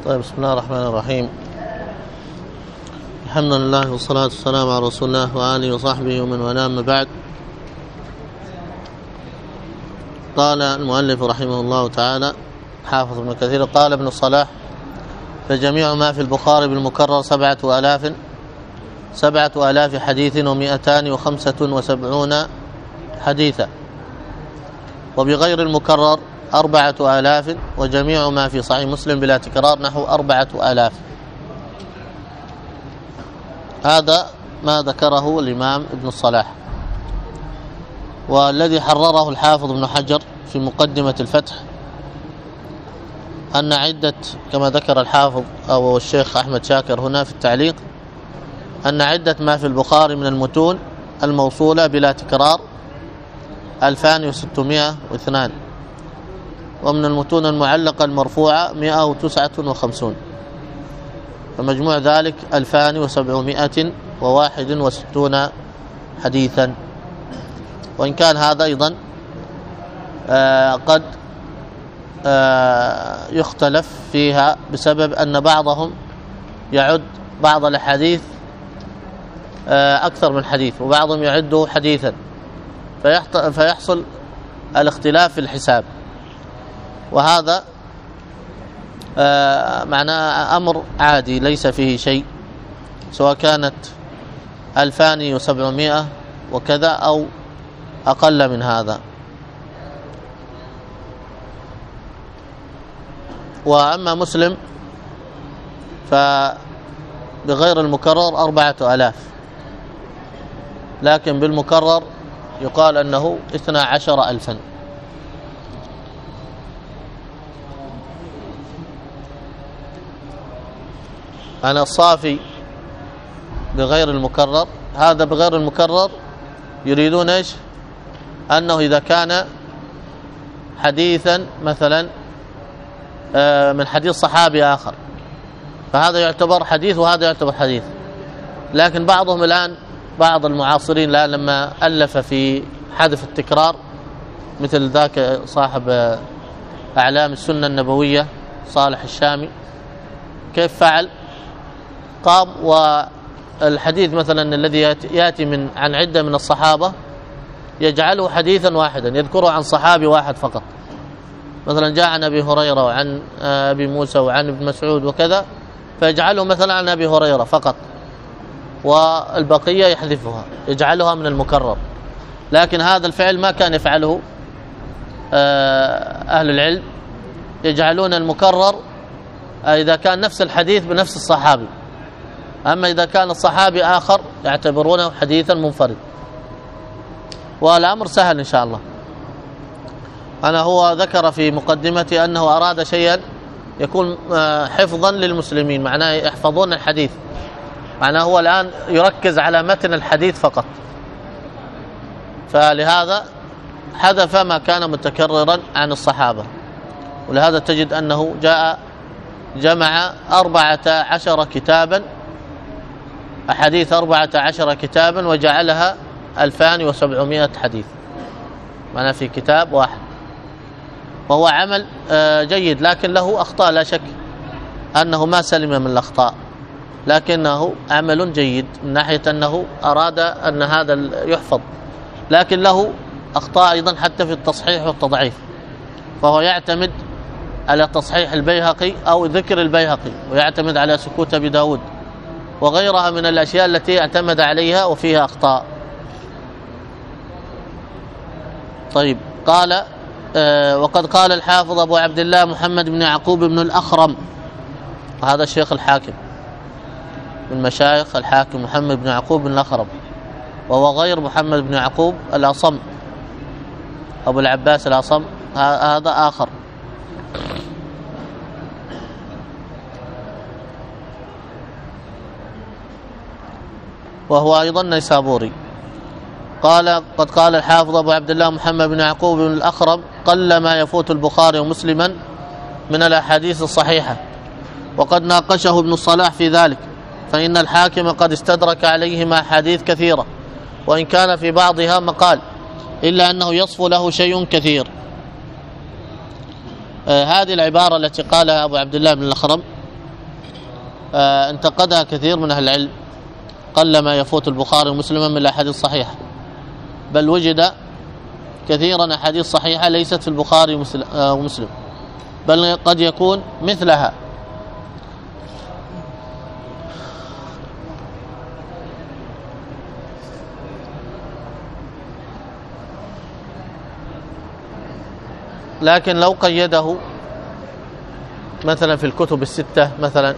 طيب، بسم الله الرحمن الرحيم. الحمد لله والصلاة والسلام على رسول الله وآله وصحبه ومن والاه، أما بعد. قال المؤلف رحمه الله تعالى حافظ ابن كثير: قال ابن الصلاح: فجميع ما في البخاري بالمكرر 7,000 حديث و275 حديثا، وبغير المكرر 4,000، وجميع ما في صحيح مسلم بلا تكرار نحو 4,000. هذا ما ذكره الإمام ابن الصلاح، والذي حرره الحافظ ابن حجر في مقدمة الفتح أن عدة، كما ذكر الحافظ أو الشيخ أحمد شاكر هنا في التعليق، أن عدة ما في البخاري من المتون الموصولة بلا تكرار 2,602، ومن المتون المعلقة المرفوعة 159، فمجموع ذلك 2,761 حديثا. وإن كان هذا أيضا قد يختلف فيها بسبب أن بعضهم يعد بعض الحديث أكثر من حديث، وبعضهم يعده حديثا، فيحصل الاختلاف في الحساب، وهذا معناه أمر عادي ليس فيه شيء، سواء كانت 2,700 وكذا أو أقل من هذا. وأما مسلم فبغير المكرر 4,000، لكن بالمكرر يقال أنه 12,000. أنا الصافي بغير المكرر، هذا بغير المكرر يريدون إيش؟ أنه إذا كان حديثا مثلا من حديث صحابي آخر فهذا يعتبر حديث وهذا يعتبر حديث. لكن بعضهم الآن، بعض المعاصرين الآن لما ألف في حذف التكرار، مثل ذاك صاحب أعلام السنة النبوية صالح الشامي، كيف فعل؟ قام والحديث مثلا الذي يأتي عن عدة من الصحابة يجعله حديثا واحدا، يذكره عن صحابي واحد فقط، مثلا جاء عن أبي هريرة وعن أبي موسى وعن ابن مسعود وكذا، فيجعله مثلا عن أبي هريرة فقط، والبقية يحذفها يجعلها من المكرر. لكن هذا الفعل ما كان يفعله أهل العلم، يجعلون المكرر إذا كان نفس الحديث بنفس الصحابي، أما إذا كان الصحابي آخر يعتبرونه حديثا منفرد. والأمر سهل إن شاء الله. هو ذكر في مقدمته أنه أراد شيئا يكون حفظا للمسلمين، معناه يحفظون الحديث، معناه هو الآن يركز على متن الحديث فقط، فلهذا حذف ما كان متكررا عن الصحابة. ولهذا تجد أنه جمع 14 كتابا، أحاديث 14 كتابا، وجعلها 2,700 حديث، معناه في كتاب واحد. وهو عمل جيد، لكن له أخطاء لا شك أنه ما سلم من الأخطاء، لكنه عمل جيد من ناحية أنه أراد أن هذا يحفظ، لكن له أخطاء أيضا حتى في التصحيح والتضعيف، فهو يعتمد على تصحيح البيهقي أو ذكر البيهقي، ويعتمد على سكوت أبي داود وغيرها من الأشياء التي اعتمد عليها وفيها أخطاء. طيب، قال وقد قال الحافظ أبو عبد الله محمد بن يعقوب بن الأخرم، وهذا الشيخ الحاكم من مشايخ الحاكم محمد بن يعقوب بن الأخرم، وهو غير محمد بن يعقوب الأصم أبو العباس الأصم، هذا آخر. وهو أيضا نيسابوري. قال قد قال الحافظ أبو عبد الله محمد بن يعقوب بن الأخرم: قل ما يفوت البخاري ومسلما من الأحاديث الصحيحة، وقد ناقشه ابن الصلاح في ذلك، فإن الحاكم قد استدرك عليهما أحاديث كثيرة، وإن كان في بعضها مقال، إلا أنه يصفو له شيء كثير. هذه العبارة التي قالها أبو عبد الله بن الأخرم انتقدها كثير من أهل العلم، قلما يفوت البخاري ومسلما من الأحاديث الصحيحة، بل وجد كثيرا أحاديث صحيحة ليست في البخاري ومسلم، بل قد يكون مثلها. لكن لو قيده مثلا في الكتب الستة مثلا،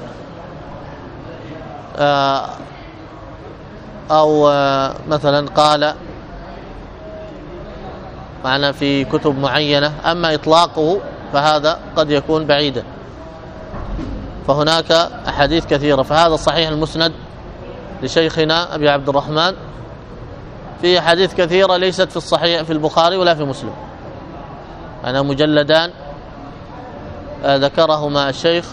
أو مثلا قال معنا في كتب معينة، أما إطلاقه فهذا قد يكون بعيدا. فهناك أحاديث كثيرة، فهذا صحيح المسند لشيخنا أبي عبد الرحمن فيه أحاديث كثيرة ليست في الصحيح في البخاري ولا في مسلم، أنا مجلدان ذكرهما الشيخ،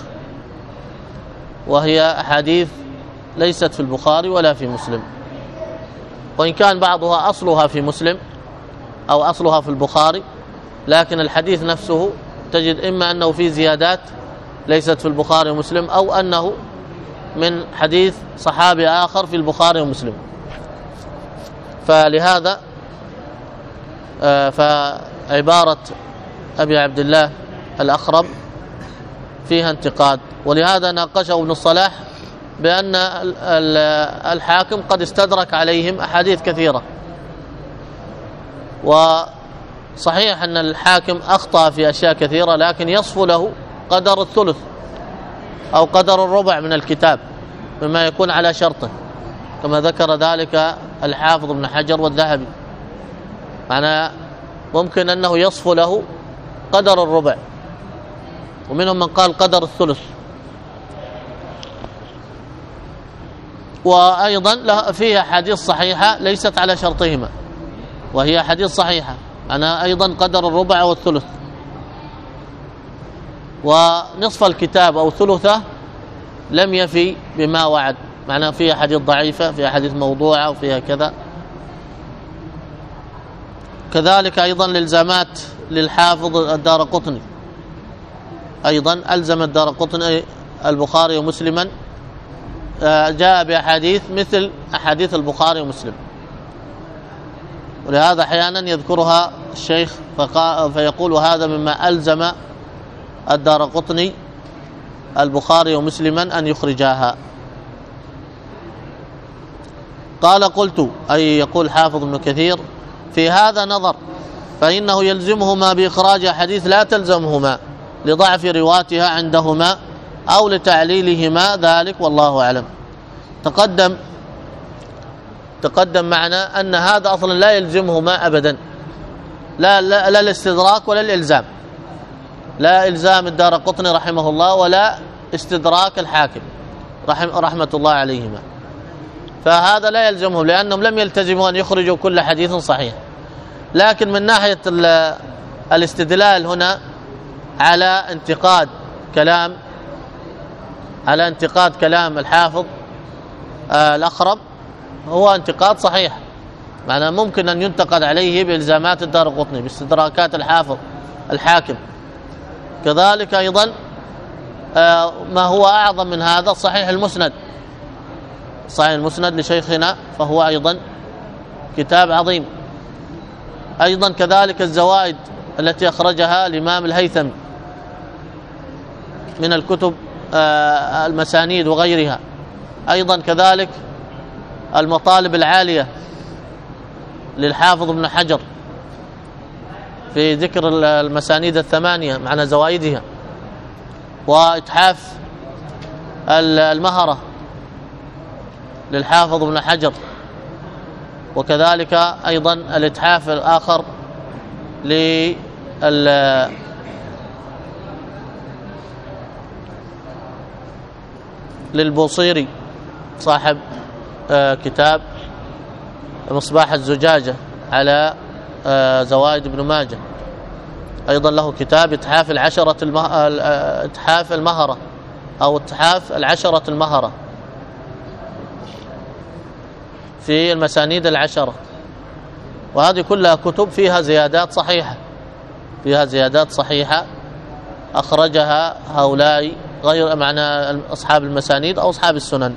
وهي أحاديث ليست في البخاري ولا في مسلم، وإن كان بعضها أصلها في مسلم أو أصلها في البخاري، لكن الحديث نفسه تجد إما أنه فيه زيادات ليست في البخاري ومسلم، أو أنه من حديث صحابي آخر في البخاري ومسلم. فلهذا فعبارة أبي عبد الله الأخرم فيها انتقاد، ولهذا ناقشه ابن الصلاح بأن الحاكم قد استدرك عليهم أحاديث كثيرة. وصحيح أن الحاكم أخطأ في أشياء كثيرة، لكن يصفو له قدر الثلث أو قدر الربع من الكتاب مما يكون على شرطه، كما ذكر ذلك الحافظ ابن حجر والذهبي، معناه ممكن أنه يصفو له قدر الربع، ومنهم من قال قدر الثلث. وأيضا فيها حديث صحيحة ليست على شرطهما، وهي حديث صحيحة أنا أيضا قدر الربع والثلث، ونصف الكتاب أو ثلثه لم يفي بما وعد، معناه فيها حديث ضعيفة، فيها حديث موضوعة، وفيها كذا. كذلك أيضا الإلزامات للحافظ الدارقطني، أيضا ألزم الدارقطني البخاري ومسلما، جاء بأحاديث مثل أحاديث البخاري ومسلم، ولهذا أحيانا يذكرها الشيخ فيقول هذا مما ألزم الدارقطني البخاري ومسلما أن يخرجاها. قال قلت، أي يقول حافظ ابن كثير في هذا نظر، فإنه يلزمهما بإخراج حديث لا تلزمهما لضعف رواتها عندهما أو لتعليلهما ذلك، والله أعلم. تقدم معنا أن هذا أصلا لا يلزمهما أبدا، لا الاستدراك ولا الإلزام، لا إلزام الدارقطني رحمه الله ولا استدراك الحاكم رحمة الله عليهما، فهذا لا يلزمهم لأنهم لم يلتزموا أن يخرجوا كل حديث صحيح. لكن من ناحية الاستدلال هنا على انتقاد كلام الحافظ الأخرم، هو انتقاد صحيح، معناه ممكن أن ينتقد عليه بإلزامات الدارقطني باستدراكات الحاكم. كذلك أيضا ما هو أعظم من هذا صحيح المسند لشيخنا، فهو أيضا كتاب عظيم. أيضا كذلك الزوائد التي أخرجها الإمام الهيثمي من الكتب المسانيد وغيرها. أيضا كذلك المطالب العالية للحافظ ابن حجر في ذكر المسانيد الثمانية معنى زوائدها، وإتحاف المهرة للحافظ ابن حجر، وكذلك أيضا الإتحاف الآخر للبوصيري صاحب كتاب مصباح الزجاجة على زوائد ابن ماجه. أيضا له كتاب إتحاف إتحاف المهرة أو إتحاف العشرة المهرة في المسانيد العشرة، وهذه كلها كتب فيها زيادات صحيحة أخرجها هؤلاء غير معنى أصحاب المسانيد أو أصحاب السنن.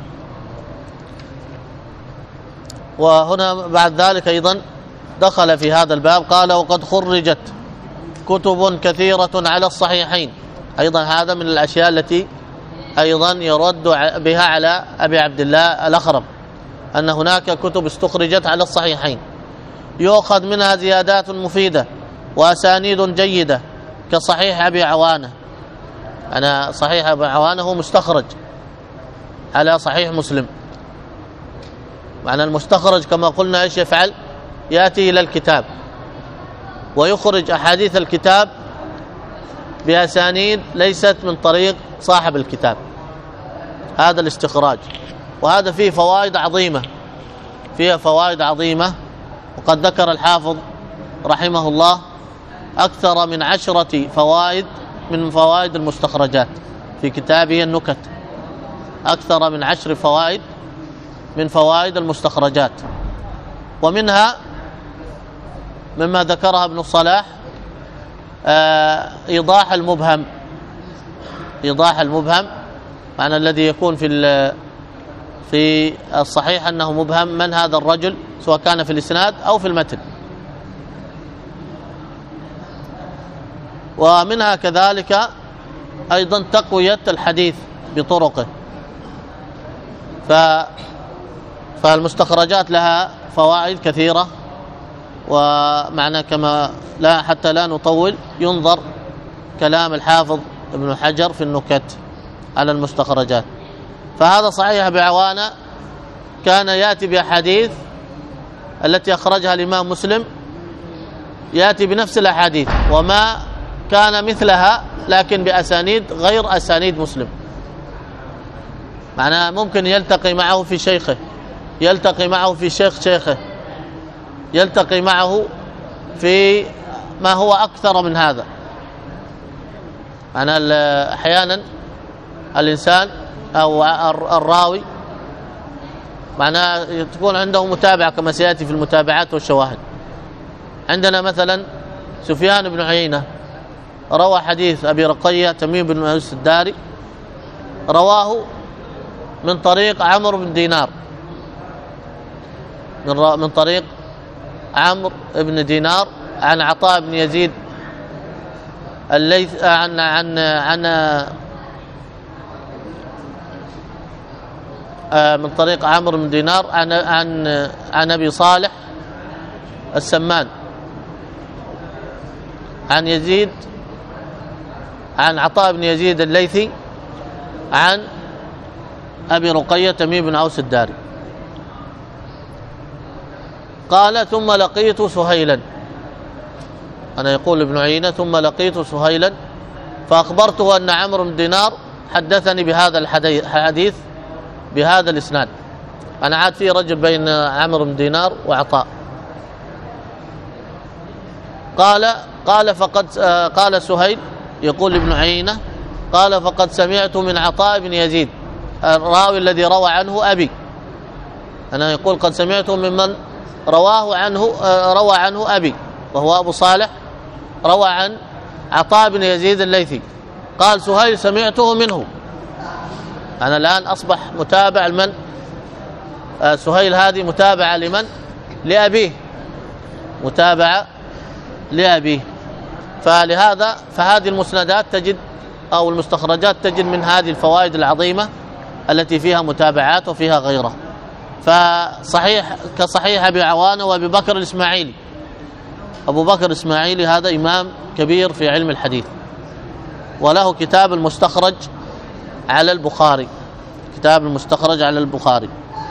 وهنا بعد ذلك أيضا دخل في هذا الباب قال وقد خرجت كتب كثيرة على الصحيحين. أيضا هذا من الأشياء التي أيضا يرد بها على أبي عبد الله الأخرم، أن هناك كتب استخرجت على الصحيحين يؤخذ منها زيادات مفيدة وأسانيد جيدة كصحيح أبي عوانة. أنا صحيح أبي عوانة هو مستخرج على صحيح مسلم. معنى المستخرج كما قلنا إيش يفعل؟ يأتي إلى الكتاب ويخرج أحاديث الكتاب بأسانيد ليست من طريق صاحب الكتاب. هذا الاستخراج، وهذا فيه فوائد عظيمة، فيها فوائد عظيمة. وقد ذكر الحافظ رحمه الله أكثر من 10 فوائد من فوائد المستخرجات في كتابه النكت، أكثر من 10 فوائد من فوائد المستخرجات. ومنها مما ذكرها ابن الصلاح إيضاح المبهم. إيضاح المبهم معنى الذي يكون في الصحيح أنه مبهم من هذا الرجل، سواء كان في الإسناد أو في المتن. ومنها كذلك أيضا تقوية الحديث بطرقه. فالمستخرجات لها فوائد كثيرة، ومعنى كما لا حتى لا نطول ينظر كلام الحافظ ابن حجر في النكت على المستخرجات. فهذا صحيح أبي عوانة كان يأتي بأحاديث التي أخرجها الإمام مسلم، يأتي بنفس الأحاديث وما كان مثلها لكن بأسانيد غير أسانيد مسلم. معناه ممكن يلتقي معه في شيخه، يلتقي معه في شيخ شيخه، يلتقي معه في ما هو أكثر من هذا. معناه أحيانا الإنسان أو الراوي معناه تكون عنده متابعة كما سيأتي في المتابعات والشواهد. عندنا مثلا سفيان بن عيينة روى حديث أبي رقية تميم بن أوس الداري، رواه من طريق عمرو بن دينار، من طريق عمرو بن دينار عن عطاء بن يزيد الليث من طريق عمرو بن دينار عن أبي صالح السمان عن يزيد عن عطاء بن يزيد الليثي عن أبي رقية تميم بن أوس الداري. قال ثم لقيت سهيلا، أنا يقول ابن عيينة ثم لقيت سهيلا فأخبرته أن عمرو بن دينار حدثني بهذا الحديث بهذا الإسناد. أنا عاد في رجل بين عمرو بن دينار وعطاء. قال سهيل يقول ابن عيينة قال فقد سمعت من عطاء بن يزيد الراوي الذي روى عنه أبي، أنا يقول قد سمعته ممن روى عنه أبي وهو أبو صالح، روى عن عطاء بن يزيد الليثي. قال سهيل سمعته منه. أنا الآن أصبح متابع لمن؟ سهيل هذه متابعة لمن؟ لأبيه، متابعة لأبيه. فلهذا فهذه المسندات تجد أو المستخرجات تجد من هذه الفوائد العظيمة التي فيها متابعات وفيها غيرها. فصحيح كصحيح أبي عوانة وأبي بكر الإسماعيلي. أبو بكر الإسماعيلي هذا إمام كبير في علم الحديث، وله كتاب المستخرج على البخاري، كتاب المستخرج على البخاري.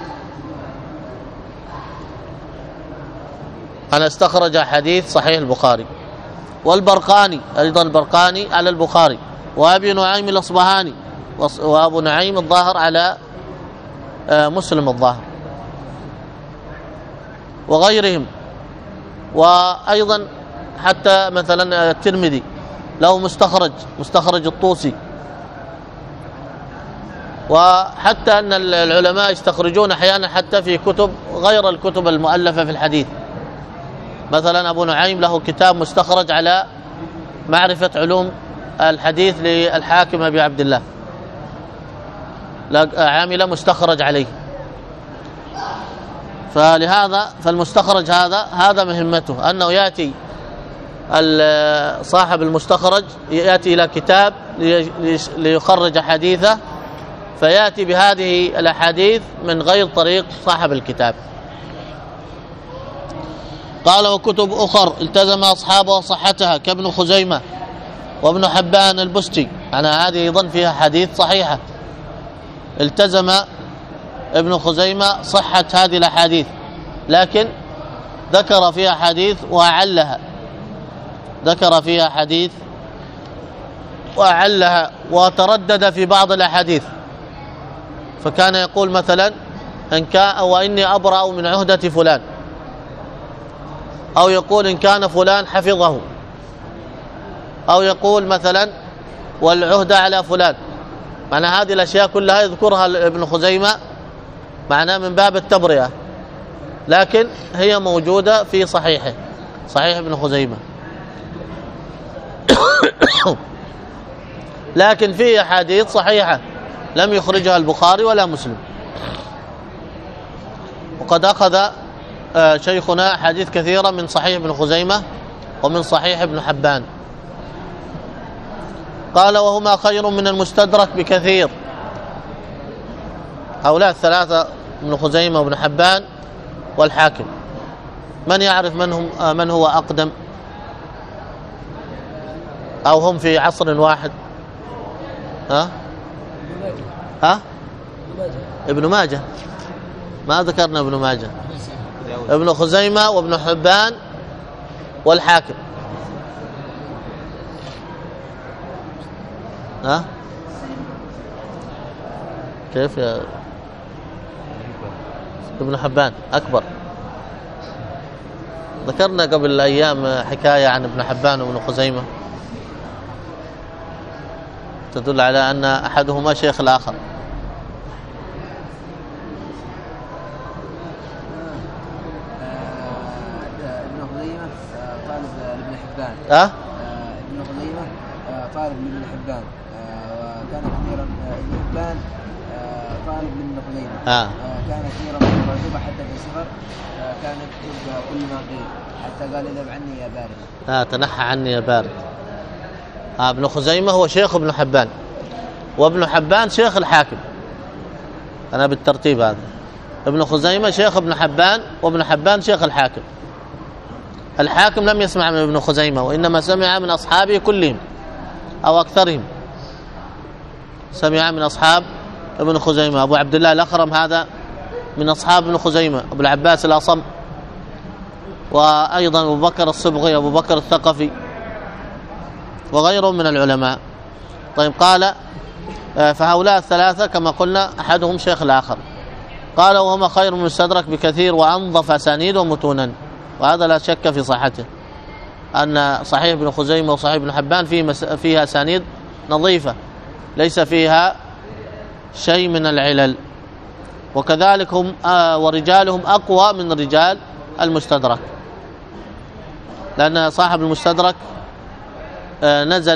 أنا استخرج حديث صحيح البخاري. والبرقاني أيضا، البرقاني على البخاري، وأبي نعيم الأصبهاني، وأبو نعيم الظاهر على مسلم الظاهر وغيرهم. وأيضا حتى مثلا الترمذي له مستخرج الطوسي. وحتى أن العلماء يستخرجون أحيانا حتى في كتب غير الكتب المؤلفة في الحديث. مثلا أبو نعيم له كتاب مستخرج على معرفة علوم الحديث للحاكم أبي عبد الله، عامل مستخرج عليه. فلهذا فالمستخرج هذا مهمته أنه يأتي صاحب المستخرج يأتي إلى كتاب ليخرج حديثه، فيأتي بهذه الأحاديث من غير طريق صاحب الكتاب. قال وكتب أخر التزم أصحابه صحتها كابن خزيمة وابن حبان البستي، يعني هذه أيضا فيها حديث صحيحة. التزم ابن خزيمة صحة هذه الأحاديث، لكن ذكر فيها حديث وأعلها، وتردد في بعض الأحاديث، فكان يقول مثلا إن كان وإني أبرأ من عهدة فلان، أو يقول إن كان فلان حفظه، أو يقول مثلا والعهدة على فلان. معنى هذه الأشياء كلها يذكرها ابن خزيمة معناه من باب التبرئة، لكن هي موجودة في صحيح ابن خزيمة. لكن فيه أحاديث صحيحة لم يخرجها البخاري ولا مسلم. وقد أخذ شيخنا حديث كثيرة من صحيح ابن خزيمة ومن صحيح ابن حبان. قال وهما خير من المستدرك بكثير. هؤلاء الثلاثة ابن خزيمة وابن حبان والحاكم، من يعرف من هو أقدم، أو هم في عصر واحد؟ ابن ماجه. ما ذكرنا ابن ماجه. ابن خزيمة وابن حبان والحاكم. كيف يا ابن حبان أكبر؟ ذكرنا قبل أيام حكاية عن ابن حبان وابن خزيمة تدل على أن أحدهما شيخ الآخر. ابن خزيمة طالب ابن حبان. ابن خزيمة طالب ابن حبان، وكان كثيرا ابن حبان طالب ابن خزيمة. كان كثيرا من الرجوع حتى في السفر كان يكتب كل ما قيل، حتى قال اذهب عني يا بارد. تنحى عني يا بارد. ابن خزيمة هو شيخ ابن حبان، وابن حبان شيخ الحاكم. أنا بالترتيب هذا. ابن خزيمة شيخ ابن حبان، وابن حبان شيخ الحاكم. الحاكم لم يسمع من ابن خزيمة، وإنما سمع من أصحابه كلهم أو أكثرهم. سمع من أصحاب ابن خزيمة. أبو عبد الله الأخرم هذا من أصحاب ابن خزيمة، أبو العباس الأصم، وأيضا أبو بكر الصبغي، أبو بكر الثقفي، وغيرهم من العلماء. طيب قال فهؤلاء الثلاثة كما قلنا أحدهم شيخ الآخر. قال وهما خير من المستدرك بكثير وأنظف أسانيد ومتونا، وهذا لا شك في صحته، أن صحيح ابن خزيمة وصحيح ابن حبان فيها أسانيد نظيفة ليس فيها شيء من العلل، وكذلك هم ورجالهم أقوى من رجال المستدرك، لأن صاحب المستدرك نزل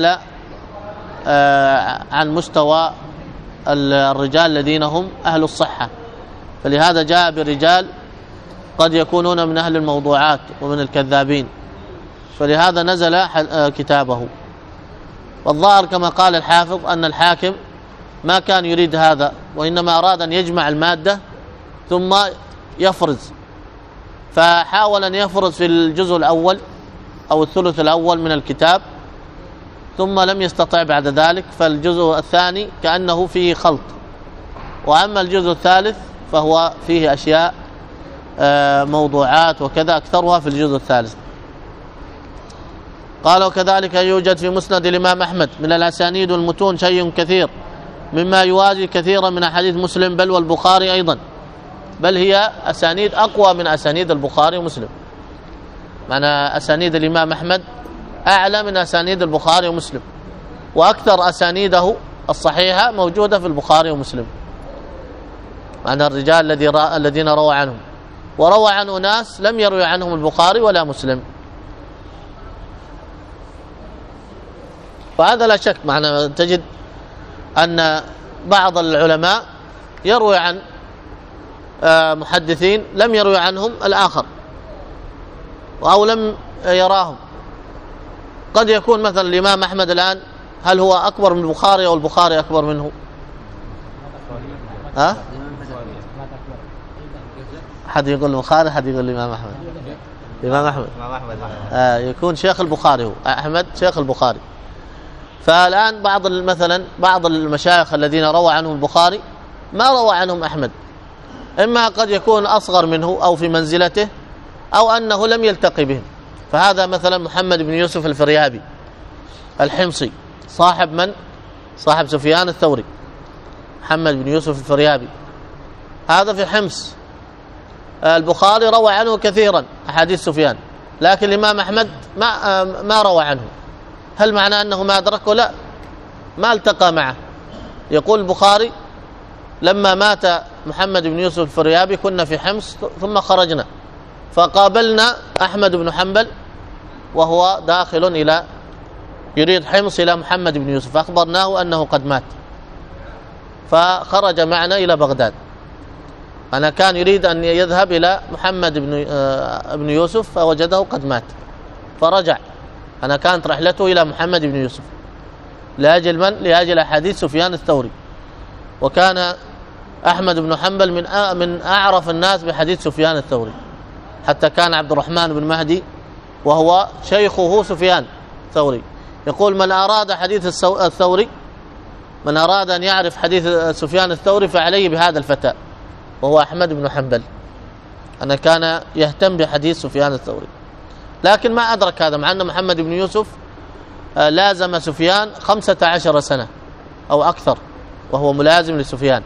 عن مستوى الرجال الذين هم أهل الصحة، فلهذا جاء برجال قد يكونون من أهل الموضوعات ومن الكذابين، فلهذا نزل كتابه. والظاهر كما قال الحافظ أن الحاكم ما كان يريد هذا، وإنما أراد أن يجمع المادة ثم يفرز، فحاول أن يفرز في الجزء الأول أو الثلث الأول من الكتاب، ثم لم يستطع بعد ذلك، فالجزء الثاني كأنه فيه خلط، وأما الجزء الثالث فهو فيه أشياء موضوعات وكذا، أكثرها في الجزء الثالث. قال وكذلك يوجد في مسند الإمام أحمد من الأسانيد والمتون شيء كثير مما يوازي كثيرا من أحاديث مسلم بل والبخاري أيضا، بل هي أسانيد أقوى من أسانيد البخاري ومسلم. معنى أسانيد الإمام أحمد أعلى من أسانيد البخاري ومسلم، وأكثر أسانيده الصحيحة موجودة في البخاري ومسلم، معنى الرجال الذين روى عنهم، وروى عنه ناس لم يروي عنهم البخاري ولا مسلم. فهذا لا شك، معنى تجد أن بعض العلماء يروي عن محدثين لم يروي عنهم الآخر أو لم يراهم. قد يكون مثلا الإمام أحمد الآن هل هو أكبر من البخاري أو البخاري أكبر منه؟ ها؟ حد يقول البخاري، حد يقول الإمام أحمد. الإمام أحمد يكون شيخ البخاري، هو أحمد شيخ البخاري. فالآن مثلا بعض المشايخ الذين روى عنهم البخاري ما روى عنهم أحمد، إما قد يكون أصغر منه أو في منزلته أو أنه لم يلتقي بهم. فهذا مثلا محمد بن يوسف الفريابي الحمصي، صاحب من؟ صاحب سفيان الثوري. محمد بن يوسف الفريابي هذا في حمص. البخاري روى عنه كثيرا أحاديث سفيان، لكن الإمام أحمد ما روى عنه. هل معناه أنه ما أدركه؟ لا، ما التقى معه. يقول البخاري لما مات محمد بن يوسف الفريابي كنا في حمص ثم خرجنا فقابلنا أحمد بن حنبل وهو داخل إلى يريد حمص إلى محمد بن يوسف، فأخبرناه أنه قد مات، فخرج معنا إلى بغداد. أنا كان يريد أن يذهب إلى محمد بن يوسف فوجده قد مات فرجع. أنا كانت رحلته إلى محمد بن يوسف لأجل من؟ لأجل حديث سفيان الثوري. وكان أحمد بن حنبل من أعرف الناس بحديث سفيان الثوري، حتى كان عبد الرحمن بن مهدي وهو شيخه سفيان الثوري يقول من أراد حديث الثوري، من أراد أن يعرف حديث سفيان الثوري فعليه بهذا الفتى وهو أحمد بن حنبل. أنا كان يهتم بحديث سفيان الثوري، لكن ما أدرك هذا، مع أن محمد بن يوسف لازم سفيان 15 سنة أو أكثر وهو ملازم لسفيان.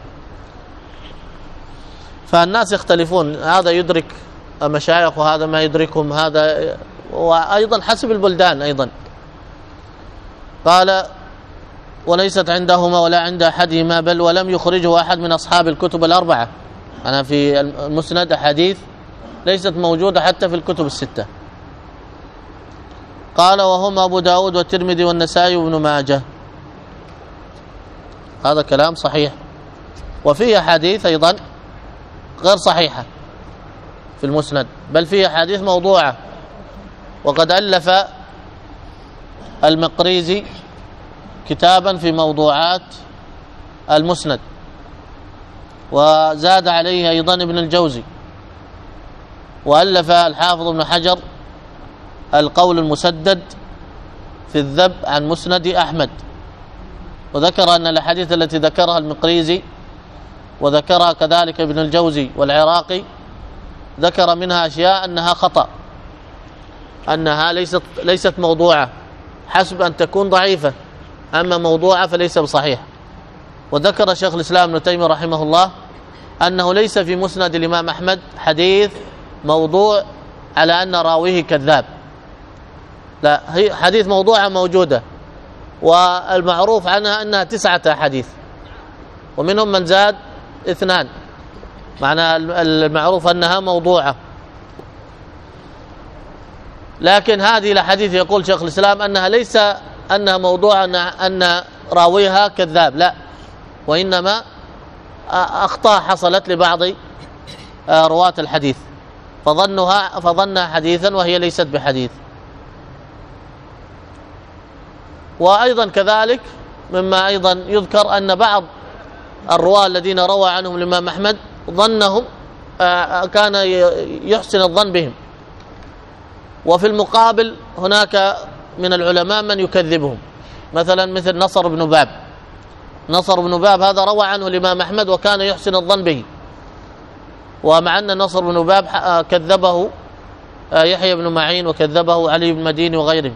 فالناس يختلفون، هذا يدرك مشايخ وهذا ما يدركهم، هذا وأيضا حسب البلدان أيضا. قال وليست عندهما ولا عند أحدهما بل ولم يخرجه أحد من أصحاب الكتب الأربعة. أنا في المسند أحاديث ليست موجودة حتى في الكتب الستة. قال وهم أبو داود والترمذي والنسائي وابن ماجه. هذا كلام صحيح، وفيه أحاديث أيضا غير صحيحة في المسند، بل فيه أحاديث موضوعة. وقد ألف المقريزي كتابا في موضوعات المسند، وزاد عليه أيضا ابن الجوزي، وألف الحافظ ابن حجر القول المسدد في الذب عن مسند أحمد، وذكر أن الأحاديث التي ذكرها المقريزي وذكرها كذلك ابن الجوزي والعراقي ذكر منها أشياء أنها خطأ، أنها ليست موضوعة، حسب أن تكون ضعيفة، أما موضوعة فليس بصحيح. وذكر شيخ الإسلام ابن تيمية رحمه الله أنه ليس في مسند الإمام أحمد حديث موضوع على أن راويه كذاب، لا، هي حديث موضوعة موجودة، والمعروف عنها أنها 9 أحاديث، ومنهم من زاد 2، معنى المعروف أنها موضوعة. لكن هذه الأحاديث يقول شيخ الإسلام أنها ليس أنها موضوعة أن راويها كذاب، لا، وإنما أخطاء حصلت لبعض رواة الحديث فظنها حديثا وهي ليست بحديث. وأيضا كذلك مما أيضا يذكر أن بعض الرواة الذين روى عنهم الإمام أحمد ظنهم كان يحسن الظن بهم، وفي المقابل هناك من العلماء من يكذبهم، مثل نصر بن باب. نصر بن باب هذا روى عنه الإمام أحمد وكان يحسن الظن به، ومع أن نصر بن باب كذبه يحيى بن معين وكذبه علي بن مديني وغيرهم،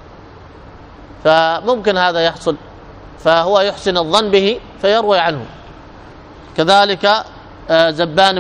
فممكن هذا يحصل، فهو يحسن الظن به فيروي عنه. كذلك زبان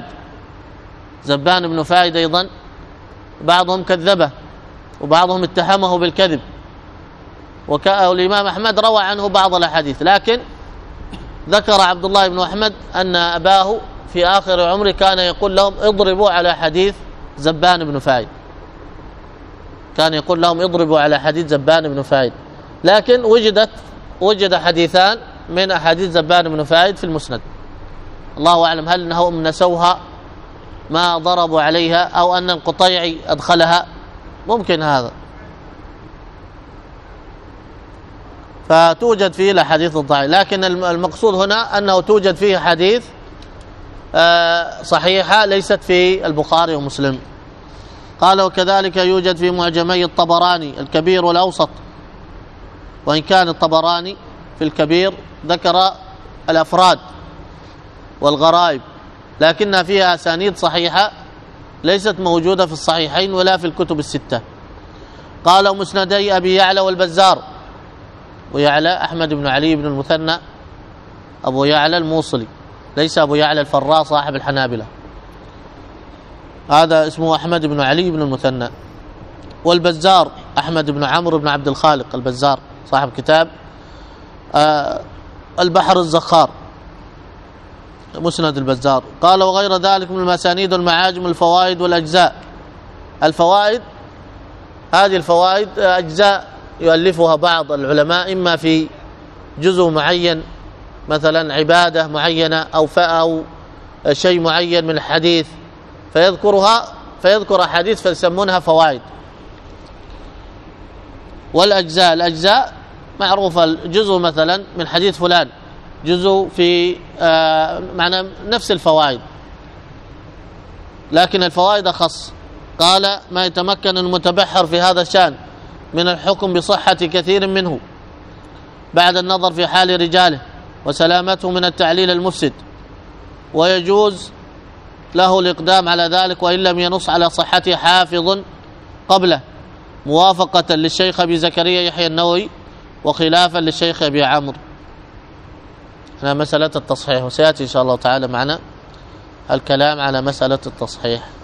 بن فايد أيضا بعضهم كذبه وبعضهم اتهمه بالكذب، والإمام أحمد روى عنه بعض الأحاديث، لكن ذكر عبد الله بن أحمد أن أباه في آخر عمره كان يقول لهم اضربوا على حديث زبان بن فايد، كان يقول لهم اضربوا على حديث زبان بن فايد. لكن وجد حديثان من أحاديث زبان بن فايد في المسند، الله أعلم هل أنهم نسوها ما ضربوا عليها أو أن القطيعي أدخلها، ممكن هذا. فتوجد فيه الأحاديث الضعيفة، لكن المقصود هنا أنه توجد فيه حديث صحيحة ليست في البخاري ومسلم. قال وكذلك يوجد في معجمي الطبراني الكبير والأوسط، وإن كان الطبراني في الكبير ذكر الأفراد والغرائب، لكنها فيها أسانيد صحيحة ليست موجودة في الصحيحين ولا في الكتب الستة. قال مسندي أبي يعلى والبزار، ويعلى أحمد بن علي بن المثنى أبو يعلى الموصلي، ليس أبو يعلى الفراء صاحب الحنابلة، هذا اسمه أحمد بن علي بن المثنى. والبزار أحمد بن عمرو بن عبد الخالق البزار صاحب كتاب البحر الزخار، مسند البزار. قال وغير ذلك من المسانيد والمعاجم الفوائد والأجزاء. الفوائد هذه الفوائد أجزاء يؤلفها بعض العلماء، إما في جزء معين مثلا عبادة معينة أو شيء معين من الحديث فيذكر حديث فيسمونها فوائد. والأجزاء، الأجزاء معروفة، جزء مثلا من حديث فلان، جزء في معنى نفس الفوائد، لكن الفوائد أخص. قال ما يتمكن المتبحر في هذا الشأن من الحكم بصحة كثير منه بعد النظر في حال رجاله وسلامته من التعليل المفسد، ويجوز له الإقدام على ذلك وإن لم ينص على صحته حافظ قبله، موافقة للشيخ أبي زكريا يحيى النووي وخلافا للشيخ أبي عمرو. هنا مسألة التصحيح، وسيأتي إن شاء الله تعالى معنا الكلام على مسألة التصحيح.